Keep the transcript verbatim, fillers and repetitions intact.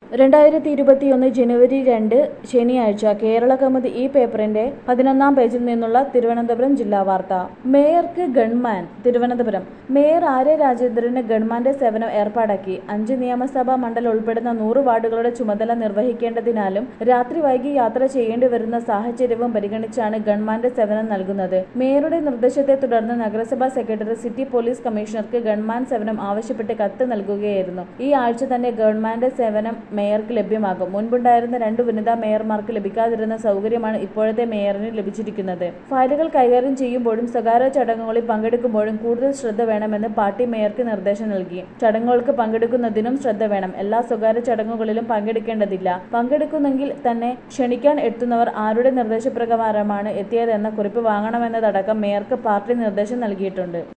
രണ്ടായിരത്തി ഇരുപത്തിയൊന്ന് ജനുവരി രണ്ട് ശനിയാഴ്ച കേരള കൗമുദി ഈ പേപ്പറിന്റെ പതിനൊന്നാം പേജിൽ നിന്നുള്ള തിരുവനന്തപുരം ജില്ലാ വാർത്ത. മേയർക്ക് ഗൺമാൻ. തിരുവനന്തപുരം മേയർ ആര്യ രാജേന്ദ്രന് ഗൺമാന്റെ സേവനം ഏർപ്പാടാക്കി. അഞ്ച് നിയമസഭാ മണ്ഡലം ഉൾപ്പെടുന്ന നൂറ് വാർഡുകളുടെ ചുമതല നിർവഹിക്കേണ്ടതിനാലും രാത്രി വൈകി യാത്ര ചെയ്യേണ്ടി വരുന്ന സാഹചര്യവും പരിഗണിച്ചാണ് ഗൺമാന്റെ സേവനം നൽകുന്നത്. മേയറുടെ നിർദ്ദേശത്തെ തുടർന്ന് നഗരസഭാ സെക്രട്ടറി സിറ്റി പോലീസ് കമ്മീഷണർക്ക് ഗൺമാൻ സേവനം ആവശ്യപ്പെട്ട് കത്ത് നൽകുകയായിരുന്നു. ഈ ആഴ്ച തന്നെ ഗവൺമെന്റ് സേവനം മേയർക്ക് ലഭ്യമാകും. മുൻപുണ്ടായിരുന്ന രണ്ട് വനിതാ മേയർമാർക്ക് ലഭിക്കാതിരുന്ന സൗകര്യമാണ് ഇപ്പോഴത്തെ മേയറിന് ലഭിച്ചിരിക്കുന്നത്. ഫയലുകൾ കൈകാര്യം ചെയ്യുമ്പോഴും സ്വകാര്യ ചടങ്ങുകളിൽ പങ്കെടുക്കുമ്പോഴും കൂടുതൽ ശ്രദ്ധ വേണമെന്ന് പാർട്ടി മേയർക്ക് നിർദ്ദേശം നൽകി. ചടങ്ങുകൾക്ക് പങ്കെടുക്കുന്നതിനും ശ്രദ്ധ വേണം. എല്ലാ സ്വകാര്യ ചടങ്ങുകളിലും പങ്കെടുക്കേണ്ടതില്ല. പങ്കെടുക്കുന്നെങ്കിൽ തന്നെ ക്ഷണിക്കാൻ എത്തുന്നവർ ആരുടെ നിർദ്ദേശപ്രകാരമാണ് എത്തിയതെന്ന കുറിപ്പ് വാങ്ങണമെന്നതടക്കം മേയർക്ക് പാർട്ടി നിർദ്ദേശം നൽകിയിട്ടുണ്ട്.